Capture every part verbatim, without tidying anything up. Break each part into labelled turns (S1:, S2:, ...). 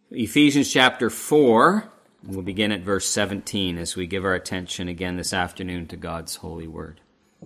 S1: Ephesians chapter four, we'll begin at verse seventeen as we give our attention again this afternoon to God's holy word.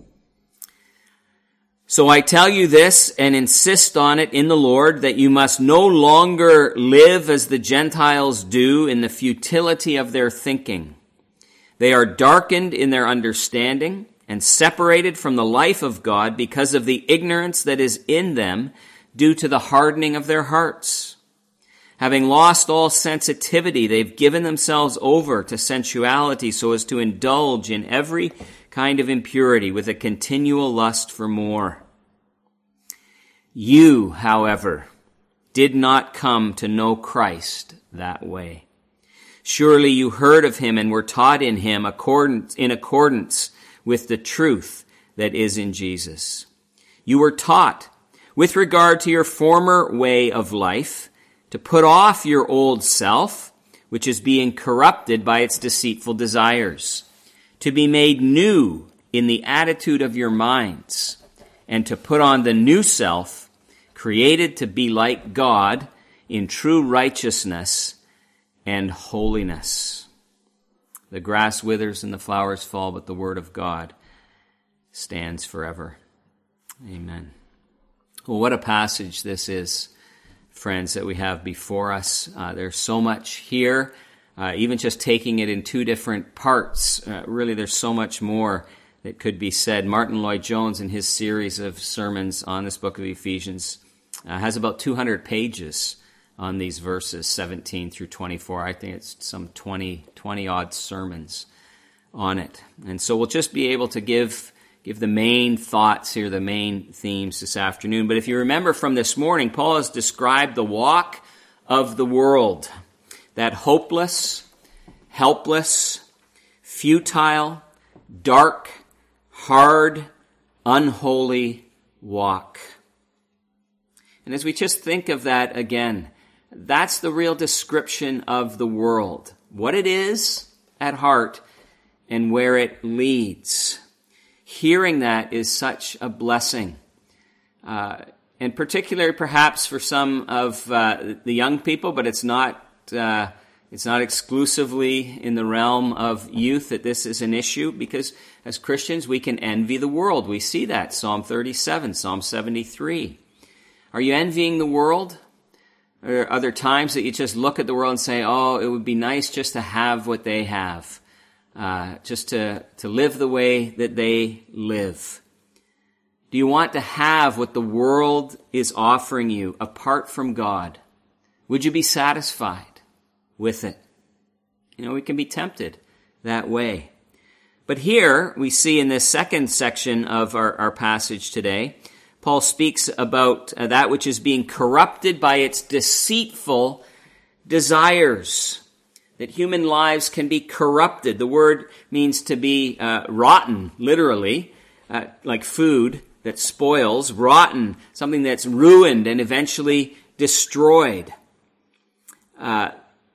S1: So I tell you this and insist on it in the Lord, that you must no longer live as the Gentiles do in the futility of their thinking. They are darkened in their understanding and separated from the life of God because of the ignorance that is in them due to the hardening of their hearts. Having lost all sensitivity, they've given themselves over to sensuality so as to indulge in every kind of impurity with a continual lust for more. You, however, did not come to know Christ that way. Surely you heard of him and were taught in him accordance, in accordance with the truth that is in Jesus. You were taught, with regard to your former way of life, to put off your old self, which is being corrupted by its deceitful desires, to be made new in the attitude of your minds, and to put on the new self, created to be like God in true righteousness and holiness. The grass withers and the flowers fall, but the word of God stands forever. Amen. Well, what a passage this is, friends, that we have before us. Uh, there's so much here, uh, even just taking it in two different parts. Uh, really, there's so much more that could be said. Martin Lloyd-Jones, in his series of sermons on this book of Ephesians, uh, has about two hundred pages on these verses, seventeen through twenty-four. I think it's some twenty, twenty-odd sermons on it. And so we'll just be able to give give the main thoughts here, the main themes this afternoon. But if you remember from this morning, Paul has described the walk of the world, that hopeless, helpless, futile, dark, hard, unholy walk. And as we just think of that again, that's the real description of the world, what it is at heart and where it leads. Hearing that is such a blessing, uh, and particularly perhaps for some of uh, the young people, but it's not uh, it's not exclusively in the realm of youth that this is an issue, because as Christians we can envy the world. We see that, Psalm thirty-seven, Psalm seventy-three. Are you envying the world? Are there other times that you just look at the world and say, oh, it would be nice just to have what they have? Uh, just to, to live the way that they live? Do you want to have what the world is offering you apart from God? Would you be satisfied with it? You know, we can be tempted that way. But here we see in this second section of our, our passage today, Paul speaks about uh, that which is being corrupted by its deceitful desires. That human lives can be corrupted. The word means to be uh, rotten, literally, uh, like food that spoils, rotten, something that's ruined and eventually destroyed. Uh,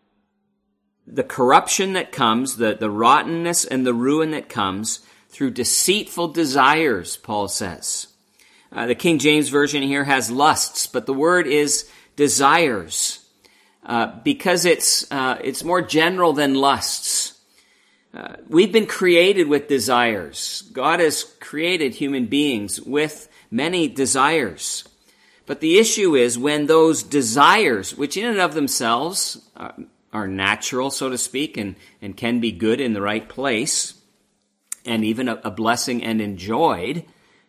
S1: the corruption that comes, the, the rottenness and the ruin that comes through deceitful desires, Paul says. Uh, the King James Version here has lusts, but the word is desires. Uh, because it's uh, it's more general than lusts. Uh, we've been created with desires. God has created human beings with many desires. But the issue is when those desires, which in and of themselves are, are natural, so to speak, and, and can be good in the right place, and even a, a blessing and enjoyed,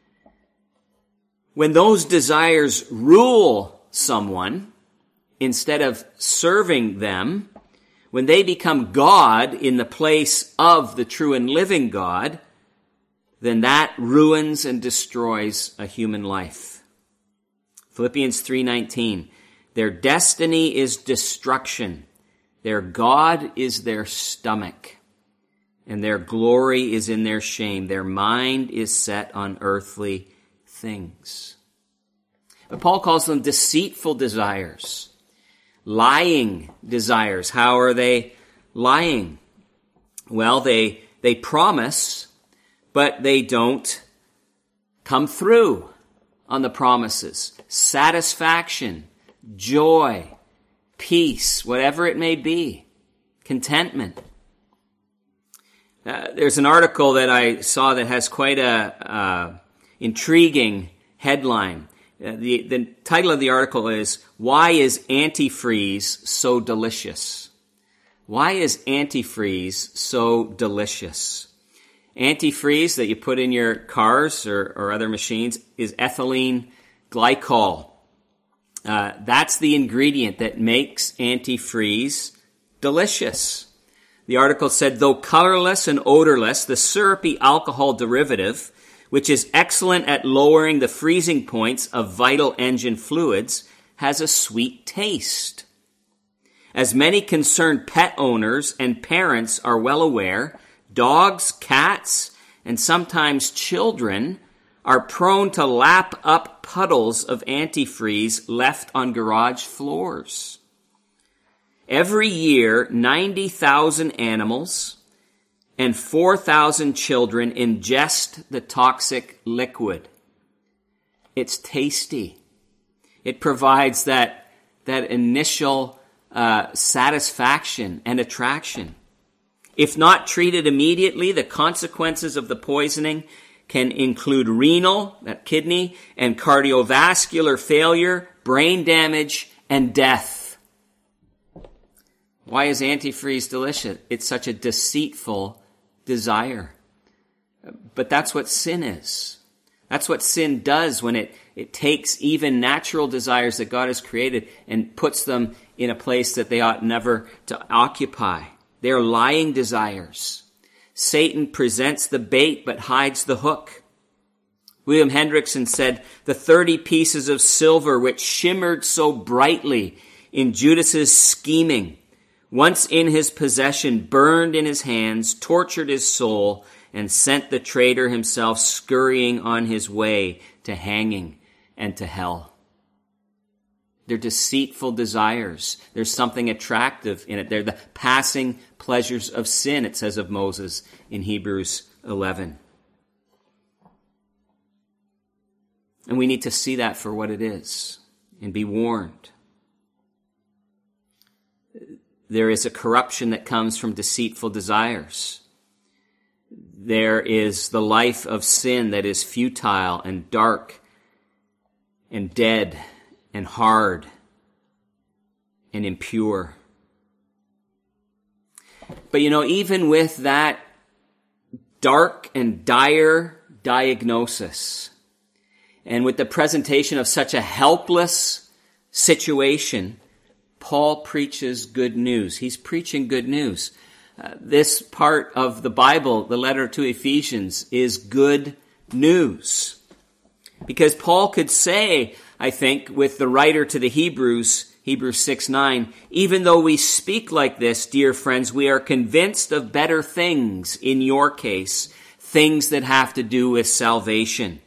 S1: when those desires rule someone, instead of serving them, when they become God in the place of the true and living God, then that ruins and destroys a human life. Philippians three nineteen, their destiny is destruction. Their God is their stomach, and their glory is in their shame. Their mind is set on earthly things. But Paul calls them deceitful desires. Lying desires. How are they lying? Well, they they promise, but they don't come through on the promises. Satisfaction, joy, peace, whatever it may be, contentment. Uh, there's an article that I saw that has quite a uh, intriguing headline. Uh, the, the title of the article is, "Why is Antifreeze so delicious?" Why is antifreeze so delicious? Antifreeze that you put in your cars or, or other machines is ethylene glycol. Uh, that's the ingredient that makes antifreeze delicious. The article said, though colorless and odorless, the syrupy alcohol derivative, which is excellent at lowering the freezing points of vital engine fluids, has a sweet taste. As many concerned pet owners and parents are well aware, dogs, cats, and sometimes children are prone to lap up puddles of antifreeze left on garage floors. Every year, ninety thousand animals and four thousand children ingest the toxic liquid. It's tasty. It provides that, that initial uh, satisfaction and attraction. If not treated immediately, the consequences of the poisoning can include renal, that kidney, and cardiovascular failure, brain damage, and death. Why is antifreeze delicious? It's such a deceitful desire. But that's what sin is. That's what sin does when it, it takes even natural desires that God has created and puts them in a place that they ought never to occupy. They're lying desires. Satan presents the bait but hides the hook. William Hendrickson said, the thirty pieces of silver which shimmered so brightly in Judas's scheming, once in his possession, burned in his hands, tortured his soul, and sent the traitor himself scurrying on his way to hanging and to hell. They're deceitful desires. There's something attractive in it. They're the passing pleasures of sin, it says of Moses in Hebrews eleven. And we need to see that for what it is and be warned. There is a corruption that comes from deceitful desires. There is the life of sin that is futile and dark and dead and hard and impure. But you know, even with that dark and dire diagnosis, and with the presentation of such a helpless situation, Paul preaches good news. He's preaching good news. Uh, this part of the Bible, the letter to Ephesians, is good news. Because Paul could say, I think, with the writer to the Hebrews, Hebrews six nine, even though we speak like this, dear friends, we are convinced of better things in your case, things that have to do with salvation.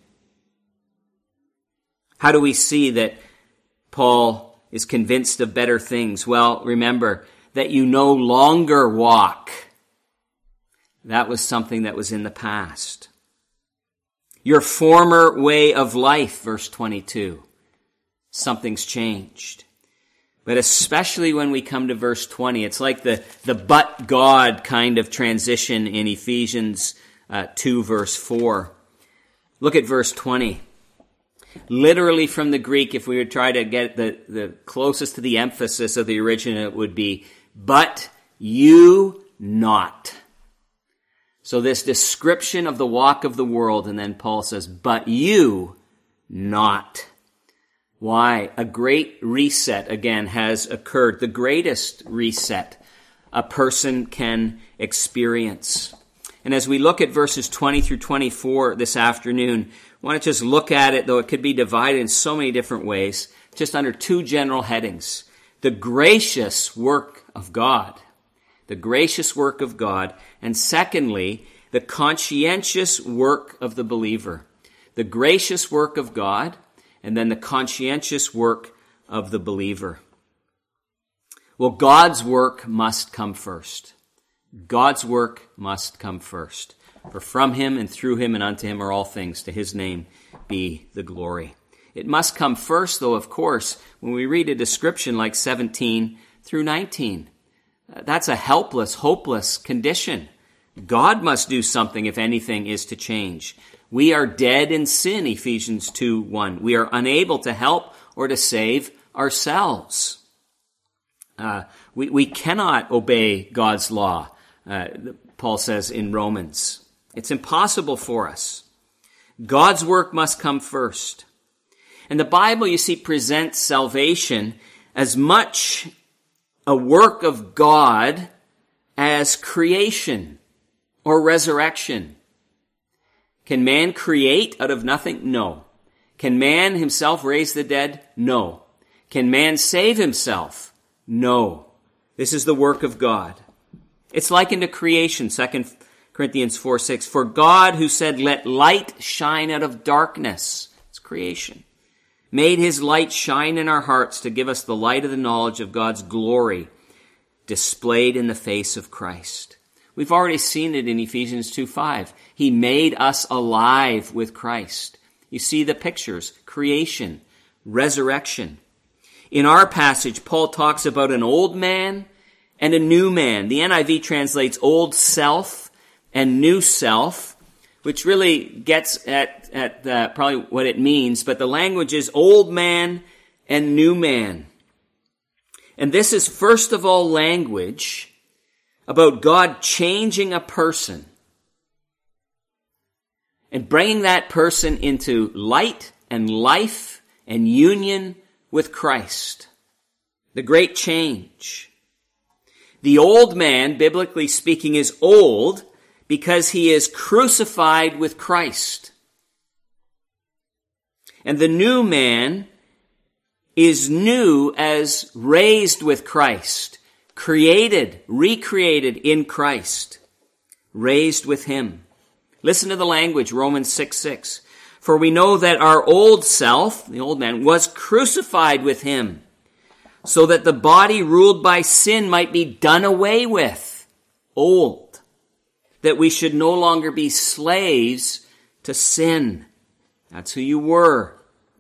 S1: How do we see that Paul is convinced of better things? Well, remember that you no longer walk. That was something that was in the past. Your former way of life, verse twenty-two. Something's changed. But especially when we come to verse twenty, it's like the, the but God kind of transition in Ephesians uh, two, verse four. Look at verse twenty. Literally from the Greek, if we would try to get the, the closest to the emphasis of the original, it would be, but you not. So this description of the walk of the world, and then Paul says, but you not. Why? A great reset, again, has occurred. The greatest reset a person can experience. And as we look at verses twenty through twenty-four this afternoon, I want to just look at it, though it could be divided in so many different ways, just under two general headings. The gracious work of God. The gracious work of God. And secondly, the conscientious work of the believer. The gracious work of God, and then the conscientious work of the believer. Well, God's work must come first. God's work must come first. For from him and through him and unto him are all things. To his name be the glory. It must come first, though, of course, when we read a description like seventeen through nineteen. That's a helpless, hopeless condition. God must do something if anything is to change. We are dead in sin, Ephesians two one. We are unable to help or to save ourselves. Uh, we, we cannot obey God's law, uh, Paul says in Romans. It's impossible for us. God's work must come first. And the Bible, you see, presents salvation as much a work of God as creation or resurrection. Can man create out of nothing? No. Can man himself raise the dead? No. Can man save himself? No. This is the work of God. It's likened to creation, Second Corinthians four six. For God, who said, let light shine out of darkness, it's creation, made his light shine in our hearts to give us the light of the knowledge of God's glory displayed in the face of Christ. We've already seen it in Ephesians two five. He made us alive with Christ. You see the pictures, creation, resurrection. In our passage, Paul talks about an old man and a new man. The N I V translates old self and new self, which really gets at, at uh, probably what it means, but the language is old man and new man. And this is first of all language about God changing a person and bringing that person into light and life and union with Christ. The great change. The old man, biblically speaking, is old because he is crucified with Christ. And the new man is new as raised with Christ, created, recreated in Christ, raised with him. Listen to the language, Romans six six. For we know that our old self, the old man, was crucified with him, so that the body ruled by sin might be done away with. Old. That we should no longer be slaves to sin. That's who you were.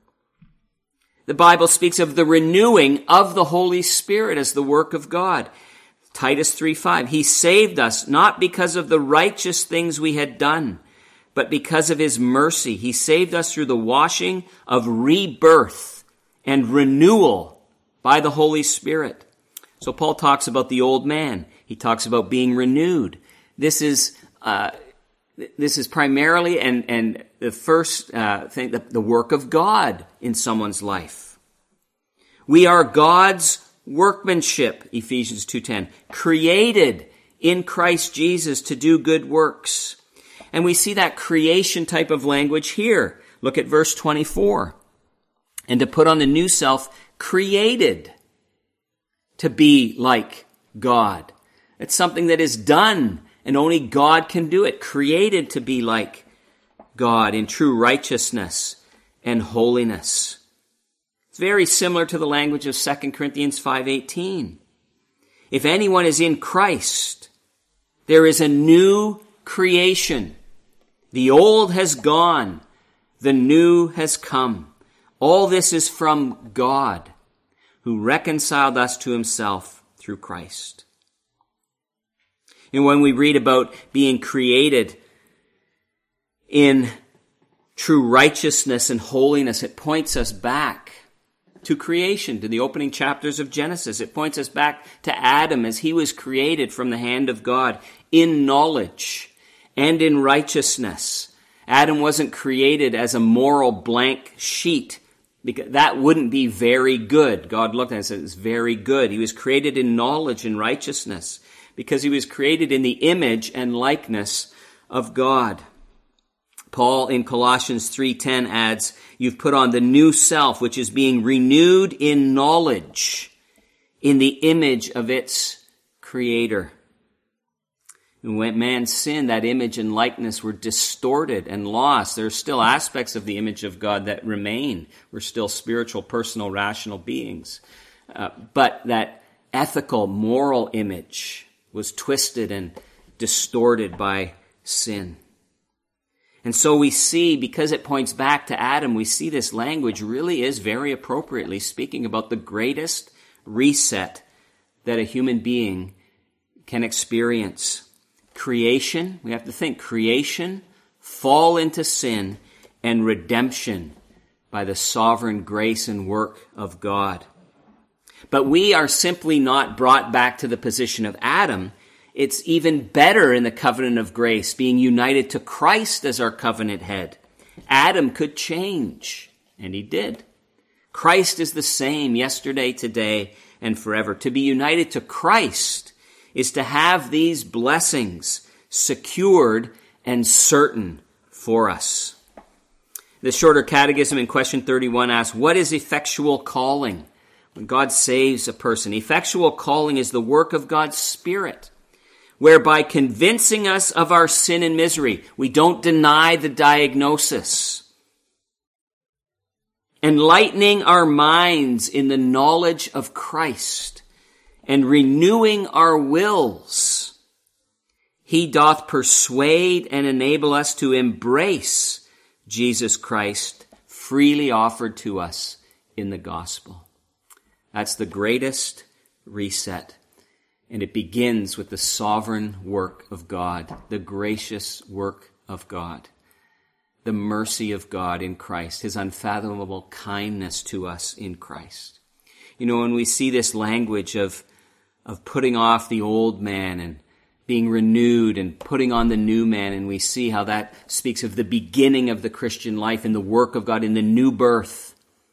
S1: The Bible speaks of the renewing of the Holy Spirit as the work of God. Titus three five. He saved us not because of the righteous things we had done, but because of his mercy. He saved us through the washing of rebirth and renewal by the Holy Spirit. So Paul talks about the old man. He talks about being renewed. This is uh, this is primarily and and the first uh, thing, the, the work of God in someone's life. We are God's workmanship, Ephesians two ten, created in Christ Jesus to do good works. And we see that creation type of language here. Look at verse twenty-four. And to put on the new self, created to be like God. It's something that is done, and only God can do it. Created to be like God in true righteousness and holiness. It's very similar to the language of Second Corinthians five eighteen. If anyone is in Christ, there is a new creation. The old has gone. The new has come. All this is from God, who reconciled us to himself through Christ. And when we read about being created in true righteousness and holiness, it points us back to creation, to the opening chapters of Genesis. It points us back to Adam as he was created from the hand of God in knowledge and in righteousness. Adam wasn't created as a moral blank sheet, because that wouldn't be very good. God looked at it and said, it's very good. He was created in knowledge and righteousness because he was created in the image and likeness of God. Paul in Colossians three ten adds, you've put on the new self, which is being renewed in knowledge, in the image of its creator. And when man sinned, that image and likeness were distorted and lost. There are still aspects of the image of God that remain. We're still spiritual, personal, rational beings. Uh, but that ethical, moral image was twisted and distorted by sin. And so we see, because it points back to Adam, we see this language really is very appropriately speaking about the greatest reset that a human being can experience. Creation, we have to think, creation, fall into sin, and redemption by the sovereign grace and work of God. But we are simply not brought back to the position of Adam. It's even better in the covenant of grace, being united to Christ as our covenant head. Adam could change, and he did. Christ is the same yesterday, today, and forever. To be united to Christ is to have these blessings secured and certain for us. The Shorter Catechism in question thirty-one asks, what is effectual calling? When God saves a person, effectual calling is the work of God's Spirit, whereby convincing us of our sin and misery, we don't deny the diagnosis, enlightening our minds in the knowledge of Christ, and renewing our wills, he doth persuade and enable us to embrace Jesus Christ freely offered to us in the gospel. That's the greatest reset. And it begins with the sovereign work of God, the gracious work of God, the mercy of God in Christ, his unfathomable kindness to us in Christ. You know, when we see this language of, of putting off the old man and being renewed and putting on the new man, and we see how that speaks of the beginning of the Christian life and the work of God in the new birth,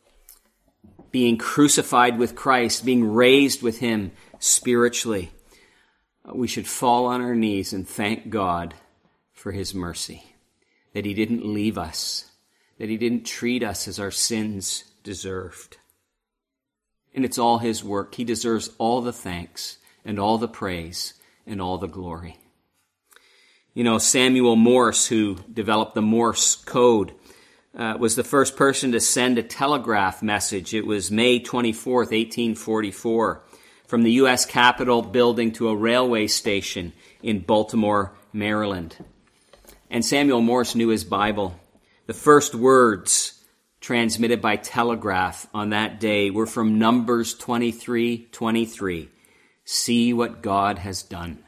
S1: being crucified with Christ, being raised with him spiritually, we should fall on our knees and thank God for his mercy, that he didn't leave us, that he didn't treat us as our sins deserved. And it's all his work. He deserves all the thanks and all the praise and all the glory. You know, Samuel Morse, who developed the Morse code, Uh, was the first person to send a telegraph message. It was May twenty-fourth, eighteen forty-four, from the U S Capitol building to a railway station in Baltimore, Maryland. And Samuel Morse knew his Bible. The first words transmitted by telegraph on that day were from Numbers twenty-three twenty-three. See what God has done.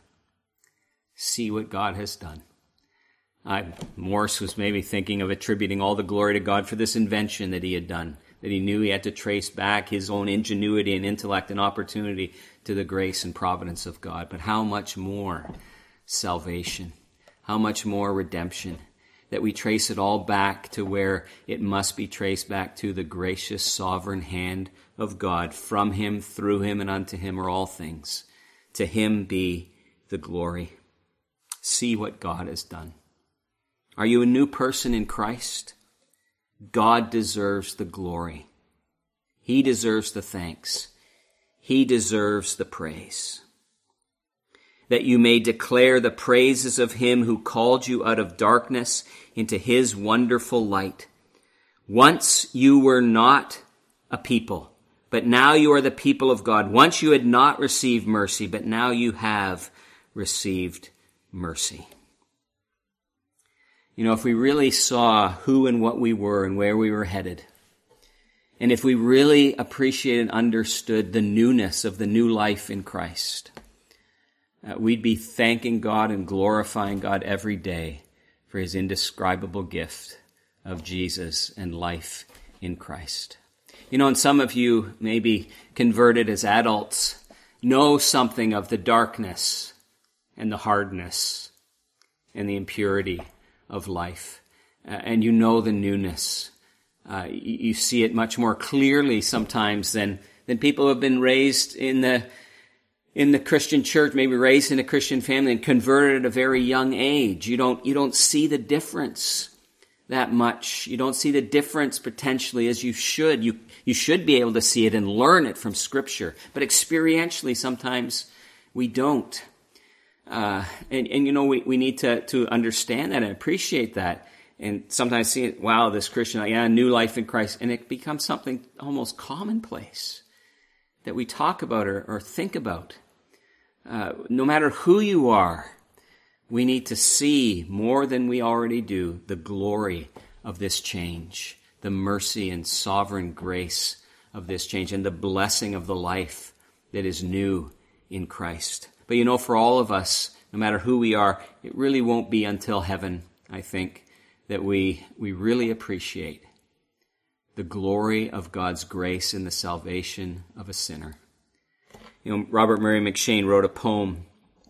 S1: See what God has done. I, Morse was maybe thinking of attributing all the glory to God for this invention that he had done, that he knew he had to trace back his own ingenuity and intellect and opportunity to the grace and providence of God. But how much more salvation, how much more redemption, that we trace it all back to where it must be traced back to the gracious sovereign hand of God. From him, through him, and unto him are all things. To him be the glory. See what God has done. Are you a new person in Christ? God deserves the glory. He deserves the thanks. He deserves the praise. That you may declare the praises of him who called you out of darkness into his wonderful light. Once you were not a people, but now you are the people of God. Once you had not received mercy, but now you have received mercy. You know, if we really saw who and what we were and where we were headed, and if we really appreciated and understood the newness of the new life in Christ, uh, we'd be thanking God and glorifying God every day for his indescribable gift of Jesus and life in Christ. You know, and some of you, maybe converted as adults, know something of the darkness and the hardness and the impurity of life. Uh, and you know the newness. Uh, you, you see it much more clearly sometimes than, than people who have been raised in the in the Christian church, maybe raised in a Christian family and converted at a very young age. You don't you don't see the difference that much. You don't see the difference potentially as you should. You you should be able to see it and learn it from Scripture. But experientially, sometimes we don't. Uh, and, and, you know, we, we need to, to understand that and appreciate that. And sometimes see it, wow, this Christian, yeah, new life in Christ. And it becomes something almost commonplace that we talk about or, or think about. Uh, no matter who you are, We need to see more than we already do the glory of this change, the mercy and sovereign grace of this change, and the blessing of the life that is new in Christ. But you know, for all of us, no matter who we are, it really won't be until heaven, I think, that we, we really appreciate the glory of God's grace in the salvation of a sinner. You know, Robert Murray McCheyne wrote a poem,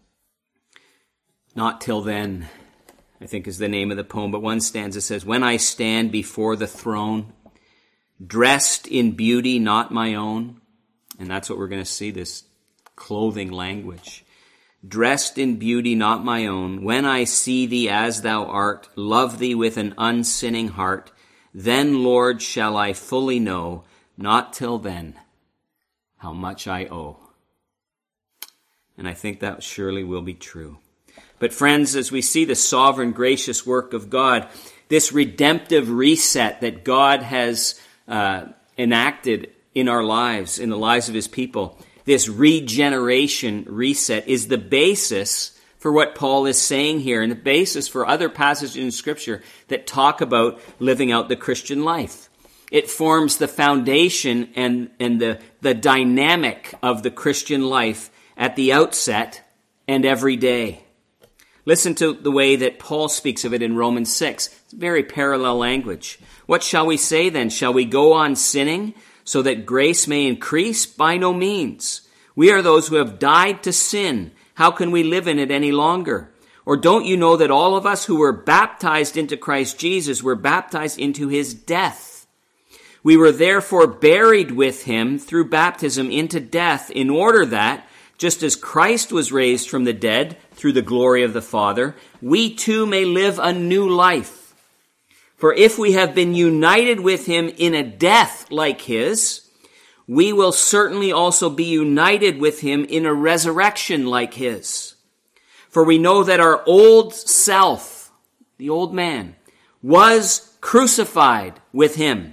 S1: Not Till Then, I think is the name of the poem, but one stanza says, "When I stand before the throne, dressed in beauty not my own," and that's what we're going to see, this clothing language. "Dressed in beauty not my own, when I see thee as thou art, love thee with an unsinning heart, then, Lord, shall I fully know, not till then, how much I owe." And I think that surely will be true. But friends, as we see the sovereign, gracious work of God, this redemptive reset that God has uh, enacted in our lives, in the lives of his people, this regeneration reset is the basis for what Paul is saying here, and the basis for other passages in Scripture that talk about living out the Christian life. It forms the foundation and, and the, the dynamic of the Christian life at the outset and every day. Listen to the way that Paul speaks of it in Romans six. It's very parallel language. "What shall we say then? Shall we go on sinning so that grace may increase? By no means. We are those who have died to sin. How can we live in it any longer? Or don't you know that all of us who were baptized into Christ Jesus were baptized into his death? We were therefore buried with him through baptism into death, in order that, just as Christ was raised from the dead through the glory of the Father, we too may live a new life. For if we have been united with him in a death like his, we will certainly also be united with him in a resurrection like his. For we know that our old self, the old man, was crucified with him,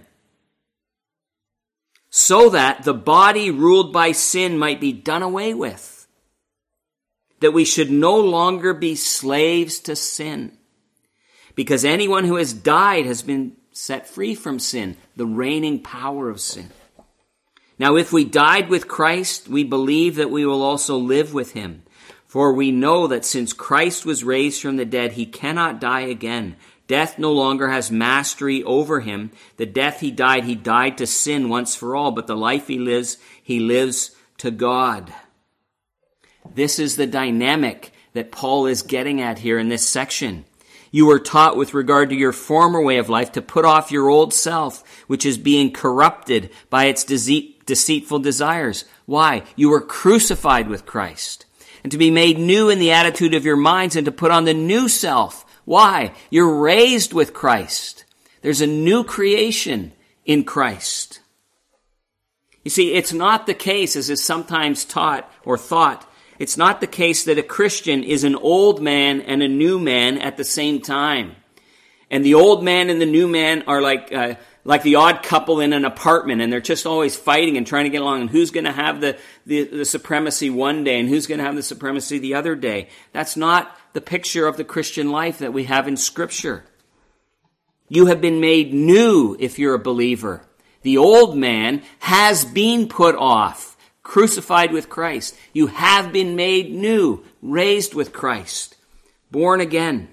S1: so that the body ruled by sin might be done away with, that we should no longer be slaves to sin, because anyone who has died has been set free from sin, the reigning power of sin. Now, if we died with Christ, we believe that we will also live with him. For we know that since Christ was raised from the dead, he cannot die again. Death no longer has mastery over him. The death he died, he died to sin once for all, but the life he lives, he lives to God. This is the dynamic that Paul is getting at here in this section. You were taught with regard to your former way of life to put off your old self, which is being corrupted by its deceit, deceitful desires. Why? You were crucified with Christ. And to be made new in the attitude of your minds and to put on the new self. Why? You're raised with Christ. There's a new creation in Christ. You see, it's not the case, as is sometimes taught or thought, it's not the case that a Christian is an old man and a new man at the same time. And the old man and the new man are like uh, like the odd couple in an apartment, and they're just always fighting and trying to get along, and who's going to have the, the, the supremacy one day and who's going to have the supremacy the other day. That's not the picture of the Christian life that we have in Scripture. You have been made new if you're a believer. The old man has been put off, crucified with Christ. You have been made new, raised with Christ, born again.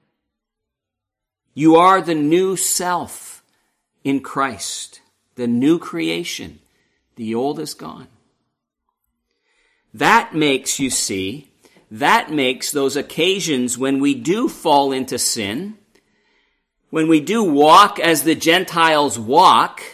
S1: You are the new self in Christ, the new creation. The old is gone. That makes, you see, that makes those occasions when we do fall into sin, when we do walk as the Gentiles walk,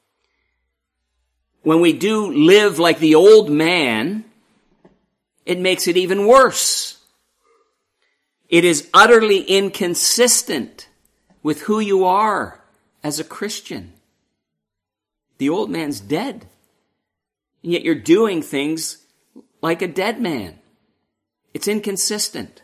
S1: when we do live like the old man, it makes it even worse. It is utterly inconsistent with who you are as a Christian. The old man's dead, and yet you're doing things like a dead man. It's inconsistent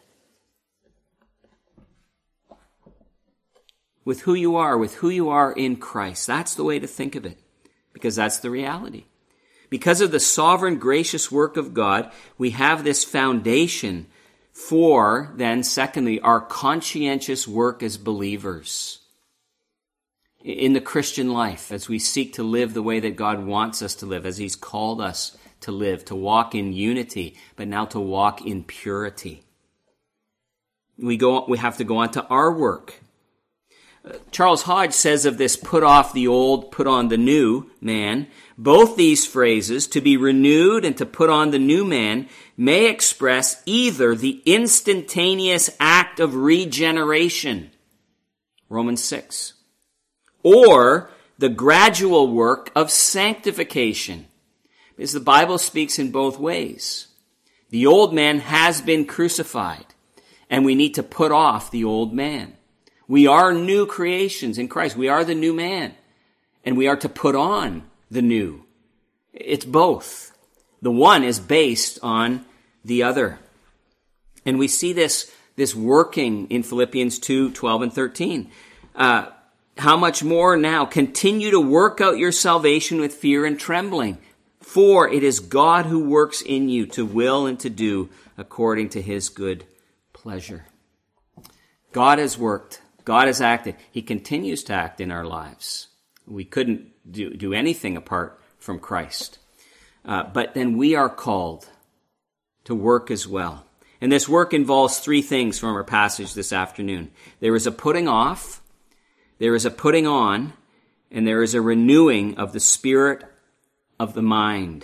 S1: with who you are, with who you are in Christ. That's the way to think of it, because that's the reality. Because of the sovereign, gracious work of God, we have this foundation for, then, secondly, our conscientious work as believers in the Christian life, as we seek to live the way that God wants us to live, as he's called us to live, to walk in unity, but now to walk in purity. We go, we have to go on to our work. Uh, Charles Hodge says of this, put off the old, put on the new man, both these phrases, to be renewed and to put on the new man, may express either the instantaneous act of regeneration, Romans six, or the gradual work of sanctification. Because the Bible speaks in both ways. The old man has been crucified, and we need to put off the old man. We are new creations in Christ. We are the new man, and we are to put on the new. It's both. The one is based on the other. And we see this, this working in Philippians two, twelve and thirteen. Uh, how much more now? Continue to work out your salvation with fear and trembling. For it is God who works in you to will and to do according to his good pleasure. God has worked. God has acted. He continues to act in our lives. We couldn't do, do anything apart from Christ. Uh, but then we are called to work as well. And this work involves three things from our passage this afternoon. There is a putting off, there is a putting on, and there is a renewing of the spirit of the mind.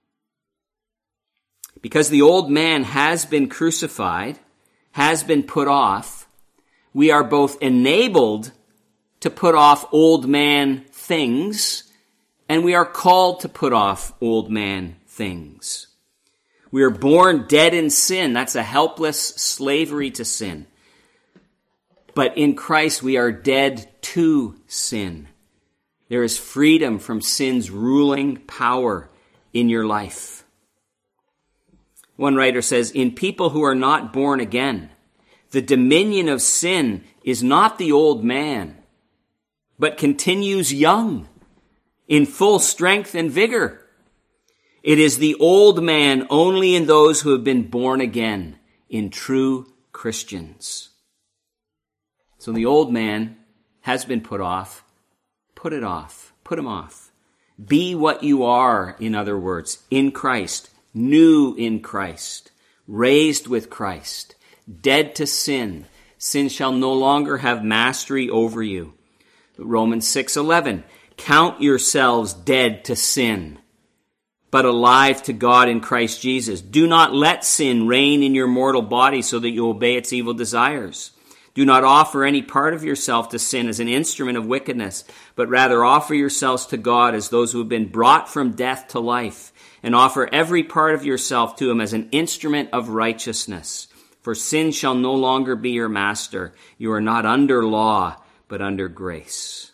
S1: Because the old man has been crucified, has been put off, we are both enabled to put off old man things, and we are called to put off old man things. We are born dead in sin. That's a helpless slavery to sin. But in Christ, we are dead to sin. There is freedom from sin's ruling power in your life. One writer says, in people who are not born again, the dominion of sin is not the old man, but continues young, in full strength and vigor. It is the old man only in those who have been born again, in true Christians. So the old man has been put off. Put it off. Put him off. Be what you are, in other words, in Christ, new in Christ, raised with Christ, dead to sin. Sin shall no longer have mastery over you. Romans six eleven, count yourselves dead to sin, but alive to God in Christ Jesus. Do not let sin reign in your mortal body so that you obey its evil desires. Do not offer any part of yourself to sin as an instrument of wickedness, but rather offer yourselves to God as those who have been brought from death to life, and offer every part of yourself to him as an instrument of righteousness. For sin shall no longer be your master. You are not under law, but under grace.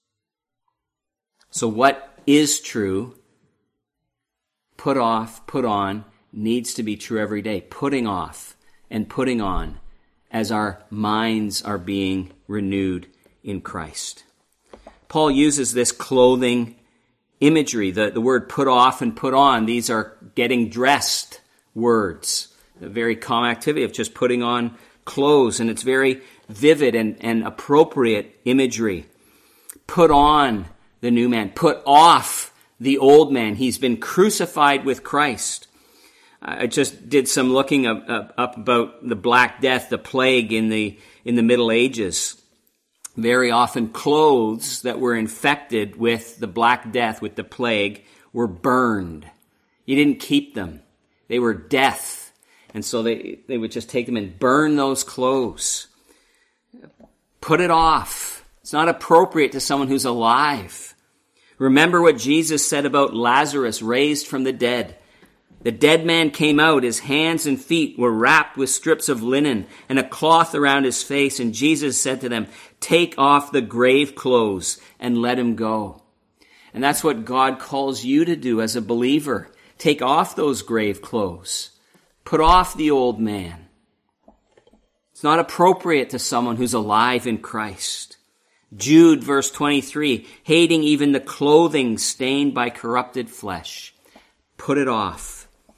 S1: So what is true, put off, put on, needs to be true every day. Putting off and putting on as our minds are being renewed in Christ. Paul uses this clothing imagery, the, the word put off and put on. These are getting dressed words, a very common activity of just putting on clothes, and it's very vivid and, and appropriate imagery. Put on the new man. Put off the old man. He's been crucified with Christ. I just did some looking up, up, up about the Black Death, the plague in the in the Middle Ages. Very often clothes that were infected with the Black Death, with the plague, were burned. You didn't keep them. They were death. And so they, they would just take them and burn those clothes. Put it off. It's not appropriate to someone who's alive. Remember what Jesus said about Lazarus raised from the dead. The dead man came out, his hands and feet were wrapped with strips of linen and a cloth around his face. And Jesus said to them, take off the grave clothes and let him go. And that's what God calls you to do as a believer. Take off those grave clothes. Put off the old man. It's not appropriate to someone who's alive in Christ. Jude, verse twenty-three, hating even the clothing stained by corrupted flesh. Put it off.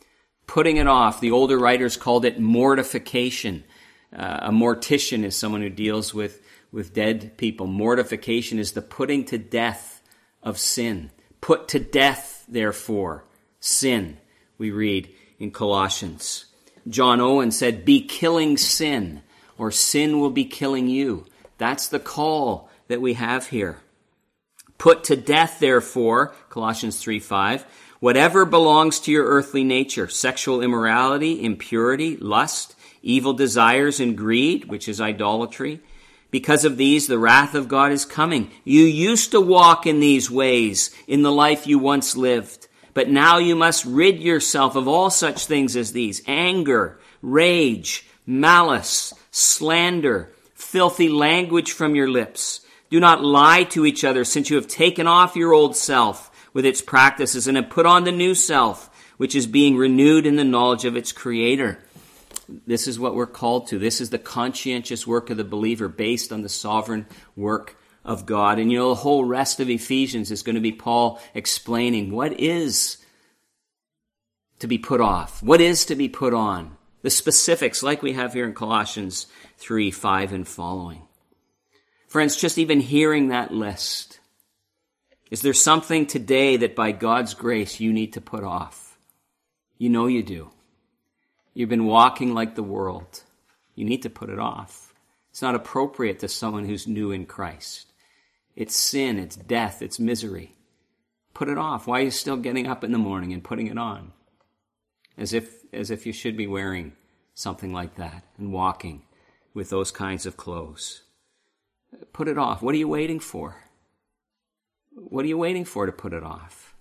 S1: Putting it off. The older writers called it mortification. Uh, a mortician is someone who deals with, with dead people. Mortification is the putting to death of sin. Put to death, therefore, sin, we read in Colossians. John Owen said, be killing sin, or sin will be killing you. That's the call that we have here. Put to death, therefore, Colossians three five, whatever belongs to your earthly nature, sexual immorality, impurity, lust, evil desires, and greed, which is idolatry. Because of these, the wrath of God is coming. You used to walk in these ways in the life you once lived, but now you must rid yourself of all such things as these: anger, rage, malice, slander, filthy language from your lips. Do not lie to each other, since you have taken off your old self with its practices and have put on the new self, which is being renewed in the knowledge of its creator. This is what we're called to. This is the conscientious work of the believer based on the sovereign work of God. And you know, the whole rest of Ephesians is going to be Paul explaining what is to be put off, what is to be put on, the specifics like we have here in Colossians three five and following. Friends, just even hearing that list, is there something today that by God's grace you need to put off? You know you do. You've been walking like the world. You need to put it off. It's not appropriate to someone who's new in Christ. It's sin, it's death, it's misery. Put it off. Why are you still getting up in the morning and putting it on? As if, as if you should be wearing something like that and walking with those kinds of clothes. Put it off. What are you waiting for? What are you waiting for to put it off?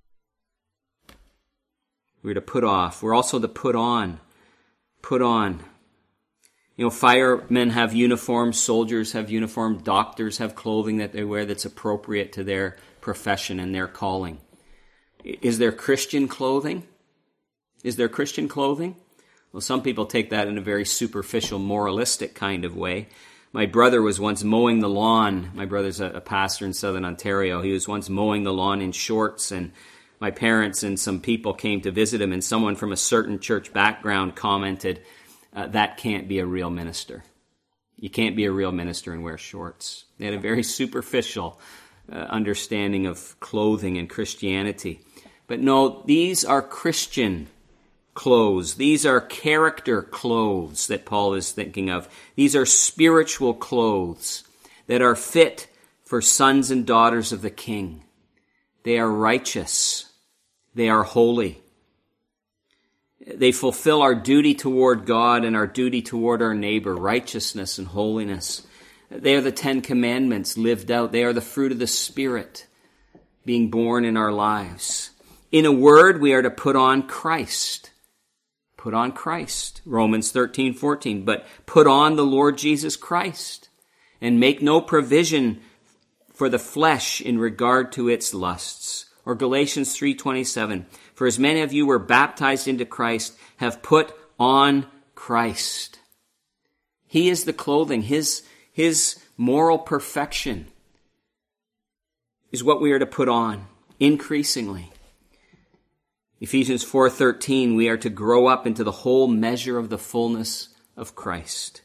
S1: We're to put off. We're also to put on. Put on. You know, firemen have uniforms, soldiers have uniforms, doctors have clothing that they wear that's appropriate to their profession and their calling. Is there Christian clothing? Is there Christian clothing? Well, some people take that in a very superficial, moralistic kind of way. My brother was once mowing the lawn. My brother's a, a pastor in Southern Ontario. He was once mowing the lawn in shorts, and my parents and some people came to visit him, and someone from a certain church background commented, uh, that can't be a real minister. You can't be a real minister and wear shorts. They had a very superficial uh, understanding of clothing and Christianity. But no, these are Christian clothes. These are character clothes that Paul is thinking of. These are spiritual clothes that are fit for sons and daughters of the King. They are righteous. They are holy. They fulfill our duty toward God and our duty toward our neighbor, righteousness and holiness. They are the Ten Commandments lived out. They are the fruit of the Spirit being born in our lives. In a word, we are to put on Christ. Put on Christ. Romans thirteen fourteen. But put on the Lord Jesus Christ, and make no provision for the flesh in regard to its lusts. Or Galatians three twenty-seven. For as many of you were baptized into Christ, have put on Christ. He is the clothing. His, his moral perfection is what we are to put on increasingly. Ephesians four thirteen, we are to grow up into the whole measure of the fullness of Christ.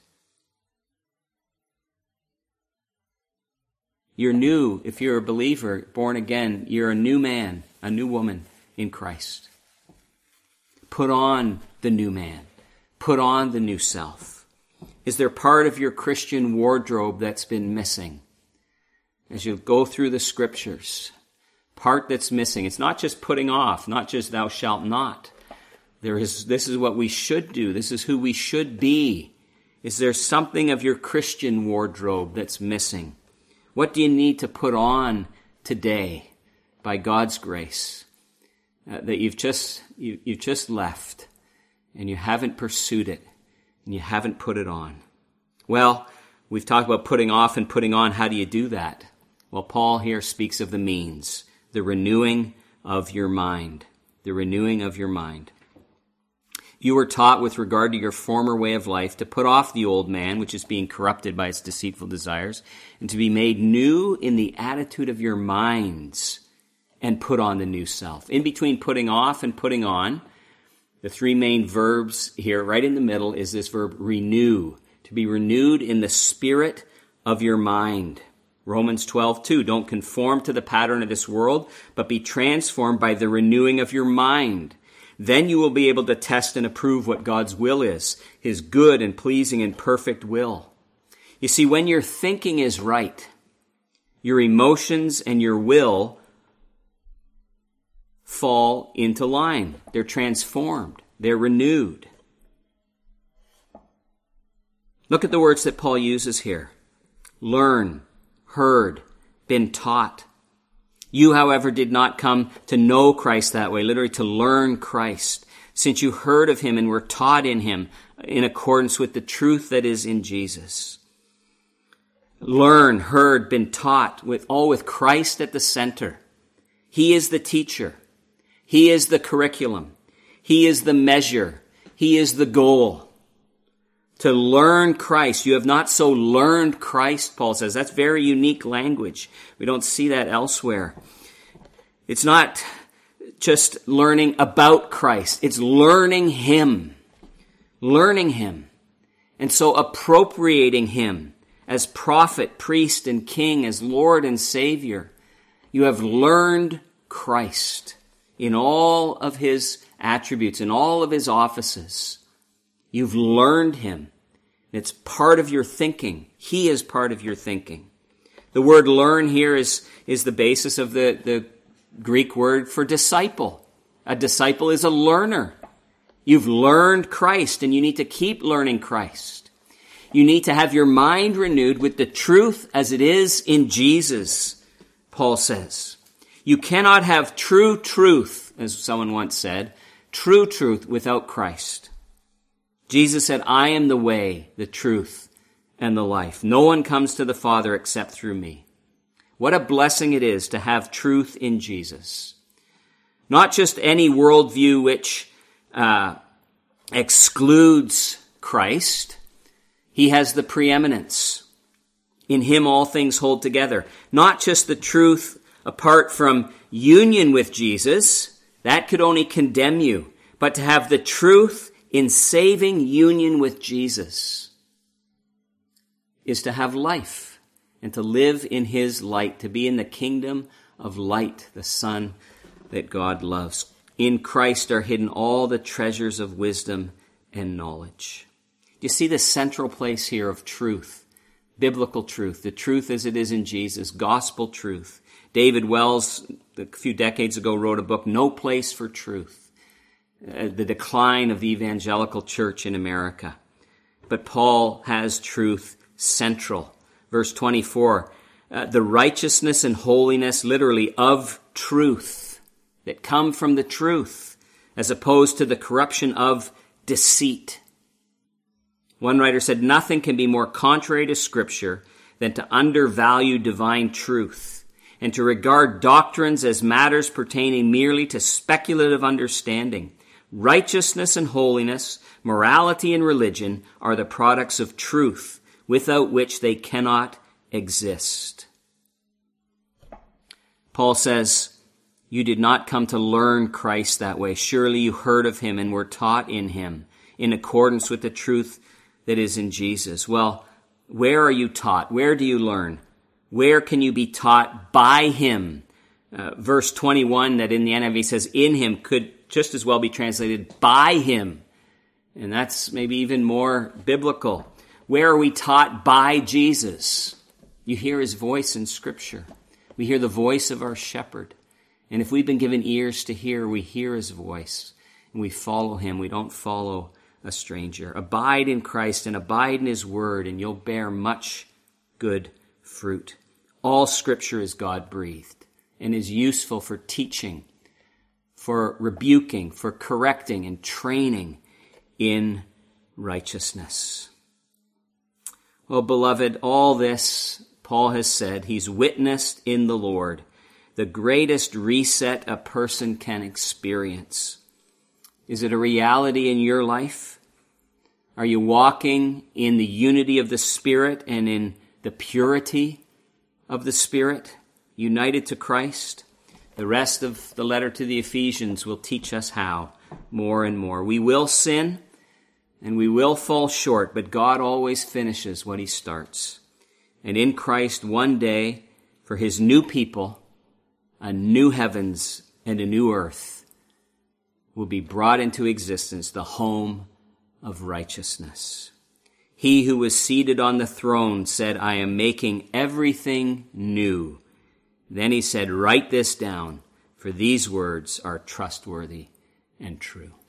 S1: You're new, if you're a believer, born again, you're a new man, a new woman in Christ. Put on the new man. Put on the new self. Is there part of your Christian wardrobe that's been missing? As you go through the scriptures, part that's missing. It's not just putting off, not just thou shalt not. There is, this is what we should do. This is who we should be. Is there something of your Christian wardrobe that's missing? What do you need to put on today by God's grace uh, that you've just, you, you've just left and you haven't pursued it and you haven't put it on? Well, we've talked about putting off and putting on. How do you do that? Well, Paul here speaks of the means. The renewing of your mind. The renewing of your mind. You were taught with regard to your former way of life to put off the old man, which is being corrupted by its deceitful desires, and to be made new in the attitude of your minds, and put on the new self. In between putting off and putting on, The three main verbs here, right in the middle, is this verb renew, to be renewed in the spirit of your mind. Romans twelve two, don't conform to the pattern of this world, but be transformed by the renewing of your mind. Then you will be able to test and approve what God's will is, his good and pleasing and perfect will. You see, when your thinking is right, your emotions and your will fall into line. They're transformed. They're renewed. Look at the words that Paul uses here. Learn, heard, been taught. You, however, did not come to know Christ that way, literally to learn Christ, since you heard of him and were taught in him in accordance with the truth that is in Jesus. Learn, heard, been taught, with all with Christ at the center. He is the teacher. He is the curriculum. He is the measure. He is the goal. To learn Christ. You have not so learned Christ, Paul says. That's very unique language. We don't see that elsewhere. It's not just learning about Christ. It's learning him. Learning him. And so appropriating him as prophet, priest, and king, as Lord and Savior. You have learned Christ in all of his attributes, in all of his offices. You've learned him. It's part of your thinking. He is part of your thinking. The word learn here is, is the basis of the, the Greek word for disciple. A disciple is a learner. You've learned Christ, and you need to keep learning Christ. You need to have your mind renewed with the truth as it is in Jesus, Paul says. You cannot have true truth, as someone once said, true truth without Christ. Jesus said, I am the way, the truth, and the life. No one comes to the Father except through me. What a blessing it is to have truth in Jesus. Not just any worldview which uh, excludes Christ. He has the preeminence. In him all things hold together. Not just the truth apart from union with Jesus, that could only condemn you, but to have the truth in saving union with Jesus is to have life and to live in his light, to be in the kingdom of light, the Son that God loves. In Christ are hidden all the treasures of wisdom and knowledge. Do you see the central place here of truth, biblical truth, the truth as it is in Jesus, gospel truth? David Wells, a few decades ago, wrote a book, No Place for Truth, uh, the decline of the evangelical church in America. But Paul has truth central. Verse twenty-four, uh, the righteousness and holiness, literally, of truth, that come from the truth, as opposed to the corruption of deceit. One writer said, nothing can be more contrary to Scripture than to undervalue divine truth and to regard doctrines as matters pertaining merely to speculative understanding. Righteousness and holiness, morality and religion are the products of truth, without which they cannot exist. Paul says, you did not come to learn Christ that way. Surely you heard of him and were taught in him in accordance with the truth that is in Jesus. Well, where are you taught? Where do you learn? Where can you be taught by him? Uh, verse twenty-one that in the N I V says in him could just as well be translated by him. And that's maybe even more biblical. Where are we taught by Jesus? You hear his voice in Scripture. We hear the voice of our shepherd. And if we've been given ears to hear, we hear his voice. And we follow him. We don't follow a stranger. Abide in Christ and abide in his word, and you'll bear much good fruit. All Scripture is God-breathed and is useful for teaching, for rebuking, for correcting, and training in righteousness. Well, beloved, all this, Paul has said, he's witnessed in the Lord, the greatest reset a person can experience. Is it a reality in your life? Are you walking in the unity of the Spirit and in the purity of the Spirit, united to Christ? The rest of the letter to the Ephesians will teach us how. more and more. We will sin and we will fall short, but God always finishes what he starts. And in Christ, one day, for his new people, a new heavens and a new earth will be brought into existence, the home of righteousness. He who was seated on the throne said, I am making everything new. Then he said, write this down, for these words are trustworthy and true.